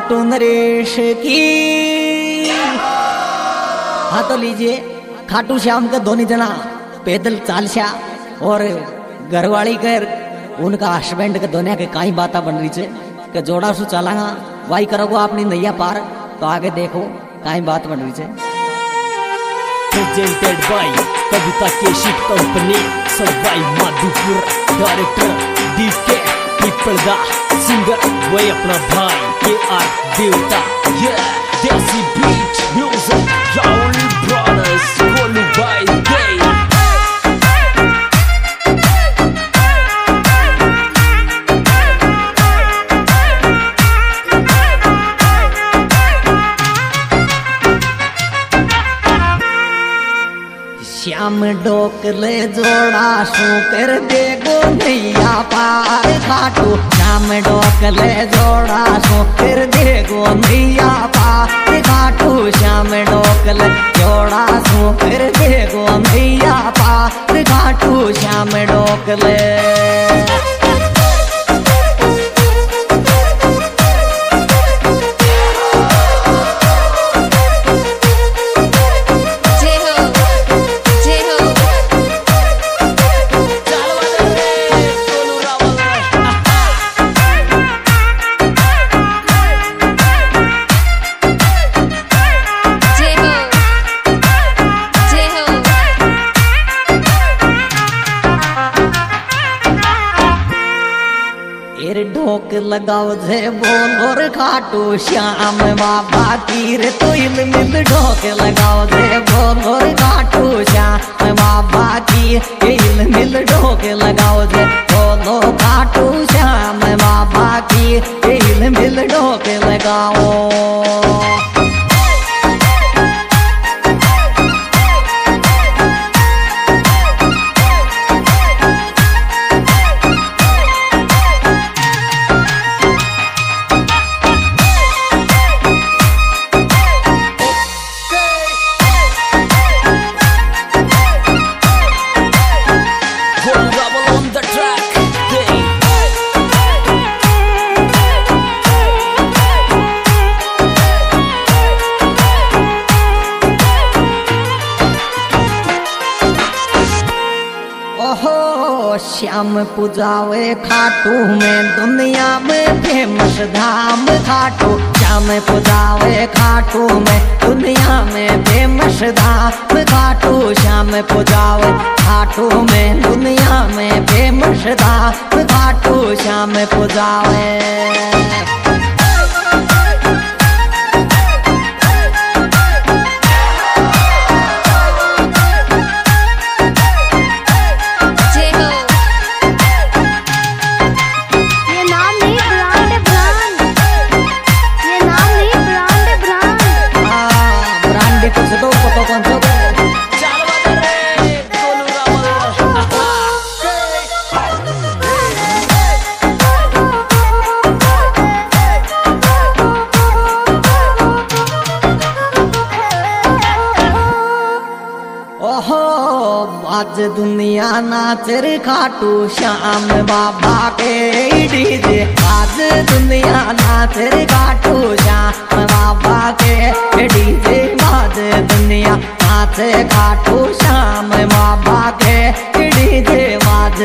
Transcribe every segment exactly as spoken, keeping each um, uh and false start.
खाटू नरेश की। हाँ तो लीजिए, खाटू श्याम के दोनों जना पैदल चालशा और घरवाली कर उनका हस्बैंड के दोनों के काई बात बन रही है कि जोड़ा सु चलागा वाई करोगे अपनी नैया पार। तो आगे देखो काई बात बन रही है। Presented by Kavita Kaushik company, Sawai Madhopur, director DK Pipalda, singer वही अपना भाई के आर देवता। ये desi beat music Rahul brothers, Golu भाई दे। श्याम डोकले जोड़ा सू कर देगो नैया पार। खाटू श्याम डोकले जोड़ा सू कर देगो नैया पार। खाटू श्याम डोकले जोड़ा सू कर देगो नैया पार। खाटू श्याम डोकले ढोक लगाओ जे बोल और खाटू श्याम बाबा की रे। तो इल मिल ढोक लगाओ जे बोल और खाटू श्याम बाबा की। इल मिल ढोक लगाओ जे बोलो खाटू श्याम बाबा की। इल मिल ढोक लगाओ। श्याम पुजावे खाटू में दुनिया में फेमस धाम। खाटू श्याम पुजावे खाटू में दुनिया में फेमस धाम। खाटू श्याम पुजावे खाटू में दुनिया में फेमस धाम। खाटू श्याम पुजावे। आज दुनिया नाचर खाटू श्याम बाबा के डीजे। आज दुनिया नाचर खाटू श्याम बाबा के डीजे। आज दुनिया नाचे खाटू श्याम बाबा के डीजे। आज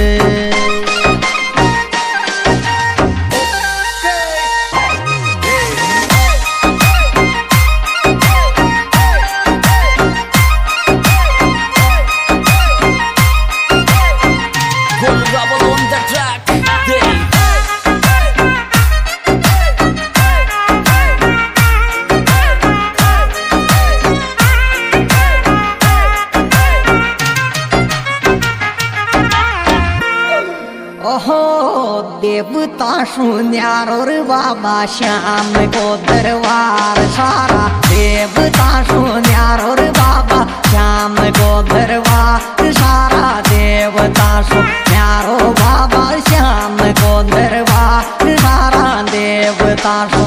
देवता सुन्यारोर बाबा श्याम को दरबार सारा। देवता सुन्यारोर बाबा श्याम को दरबार सारा। देवता सुन्यारो बाबा श्याम को दरबार सारा। देवता सु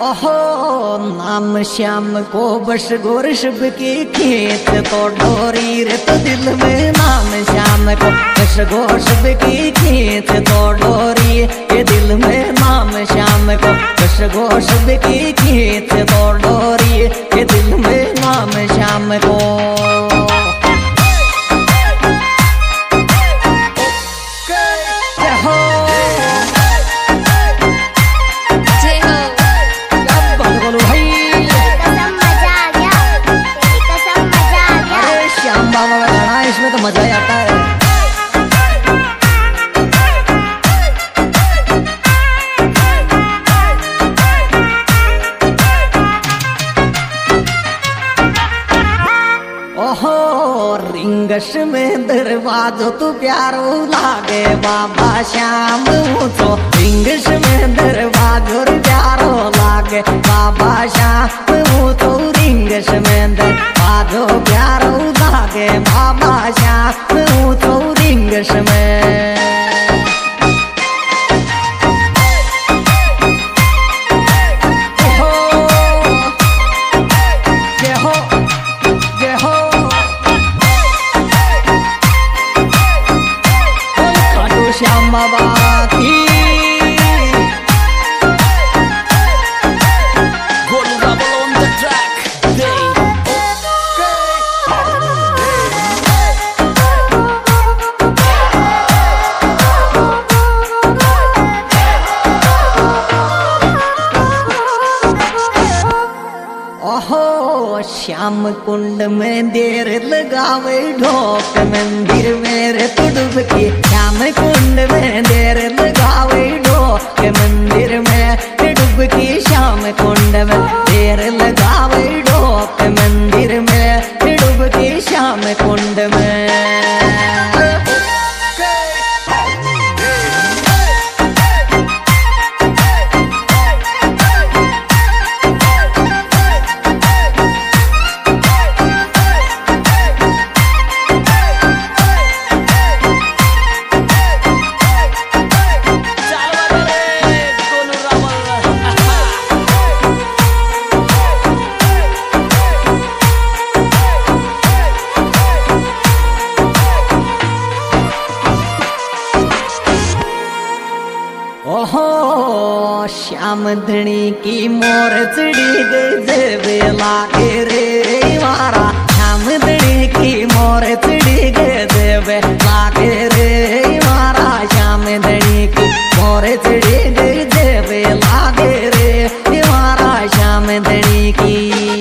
ओहो नाम श्याम को बस गोरशब की खेत तो डोरी रे तो दिल में नाम श्याम को बस गोरशब की खेत तो डोरी ये दिल में नाम श्याम को बस गोरशब की खेत तो डोरी ये दिल में नाम श्याम को इसमें तो मजा ही आता है। ओहो रिंगस में दरवाजो तू प्यारो लागे बाबा श्याम तो रिंगस में दरवाजो प्यारो लागे बाबा श्याम तो रिंगस में दरवाजो प्यारो लागे बाबा श्याम तो रिंगस में श्याम बाबा की Golden Rubble on the track. They ओहो श्याम कुंड में देर लगावे ढोक मंदिर मेरे तुडुबकी श्याम कुंड में देर लगावे ढोक मंदिर में डुबकी श्याम कुंड में देर लगावे ढोक मंदिर में डुबकी श्याम कुंड में ओहो श्याम धनी की मोर चढ़ी गजब लागे रे मारा श्याम धनी की मोर चढ़ी गजब लागे रे मारा श्याम धनी की मोर चढ़ी गजब लागे रे मारा श्याम धनी की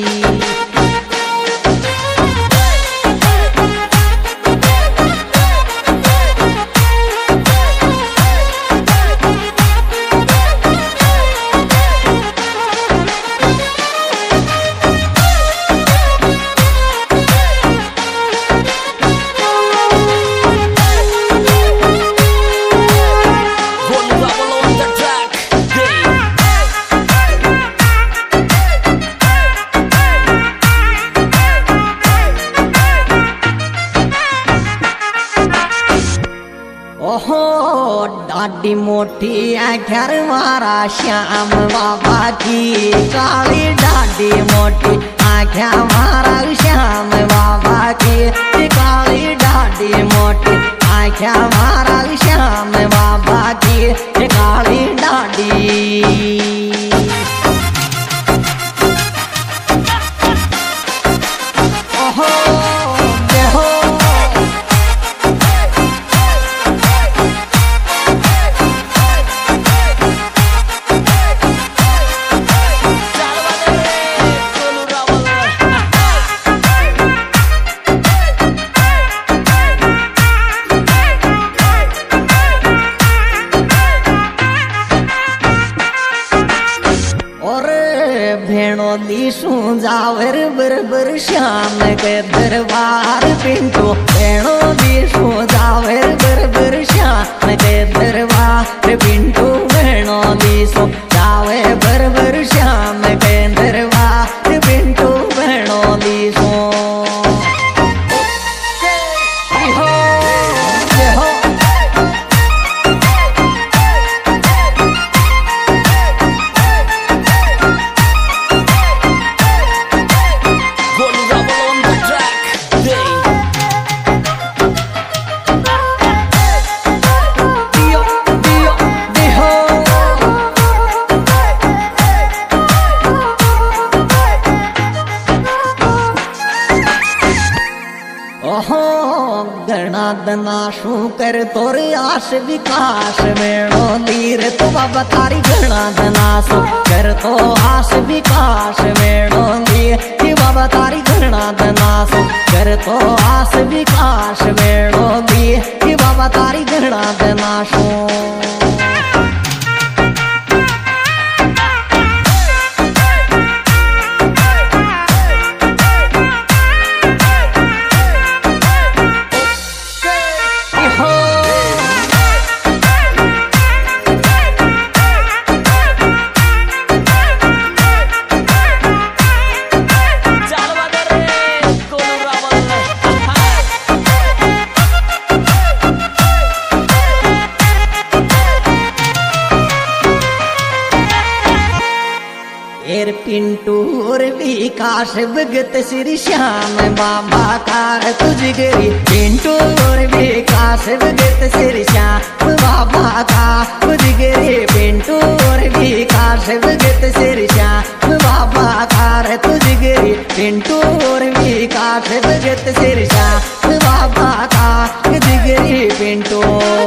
ओहो डाडी मोटी आख्यार मारा श्याम बाबा की काली डाडी मोटी आख्या मारा श्याम बाबा की काली डाडी मोटी आख्या मारा श्याम बाबा की काली डाडी ओहो देहो भेणो लीसू जावर बरबर श्याम के दरबार पिंटो भेणो लीसू जावर बरबर श्याम के दरबार पिंटो भेणो लीसू जावे बरबर श्याम के दरबार पिंटो भेणो लीसू कर तोर आश विकास मेणो लीर तो बाबा तारी घना धनासो कर तो आश विकास मेणो लीर कि बाबा तारी घना धनासो कर तो आश विकास मेणो लीर कि बाबा तारी घना धनासो एर पिंटू और विकास भगत श्री श्याम बाबा का तुझगरी पिंटू और विकास भगत श्री श्याम बाबा का तुझगरी पिंटू और विकास भगत श्री श्याम बाबा का तुझगरी पिंटू और विकास भगत श्री श्याम बाबा का तुझगरी पिंटू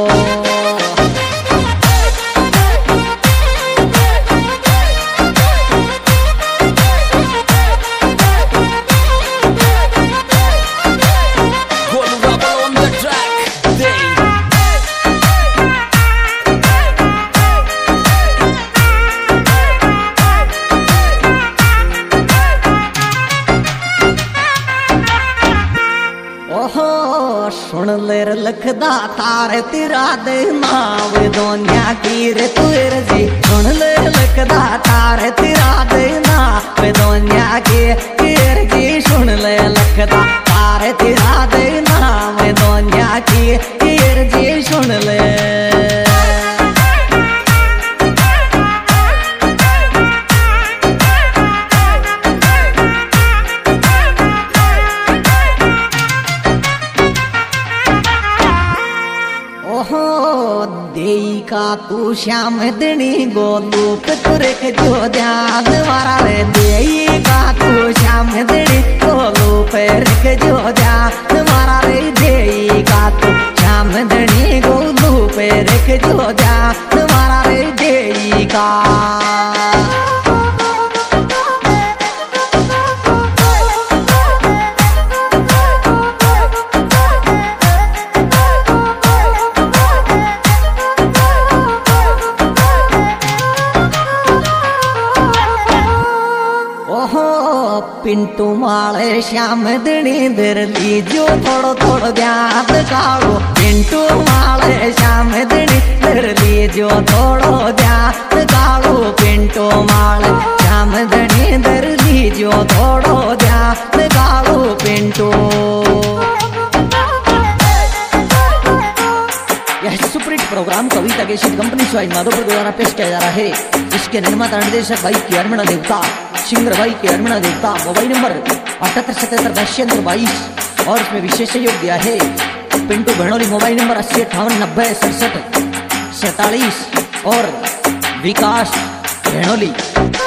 सुन लेर लखदा तारे तेरा दे नाव दोनिया की रे तुर जी सुन ले लखदा तारे तेरा दे नाव दोनिया की तेर जी सुन ले लखदा तारे तेरा दे नाव दोनिया की तेर जी सुन ले देई का तू श्याम दणी गोलूप तुरक जो ध्यान मारा रे देई का तू श्याम दणी गोलूप रख जो ध्यान मारा रे देई का तू श्याम दणी गोलूप रख जो ध्यान मारा रे देई का पिंटू माले श्याम दणी धर लीजो थोड़ो थोड़ो ध्यान काड़ो पिंटू माले श्याम दणी धर लीजो थोड़ो ध्यान काड़ो पिंटू माले श्याम दणी धर लीजो थोड़ो ध्यान काड़ो पिंटू यह सुपरहिट प्रोग्राम कविता के शीट कंपनी स्वाइन माधोपुर द्वारा पेश किया जा रहा है। इसके निर्माता निर्देशक भाई के अरमणा देवता सिंगर भाई के अरमणा देवता मोबाइल नंबर अठहत्तर सतहत्तर दशयंत्र बाईस और इसमें विशेष सहयोग दिया है पिंटू भणोली मोबाइल नंबर अस्सी अट्ठावन नब्बे सड़सठ सैतालीस और विकास भणोली।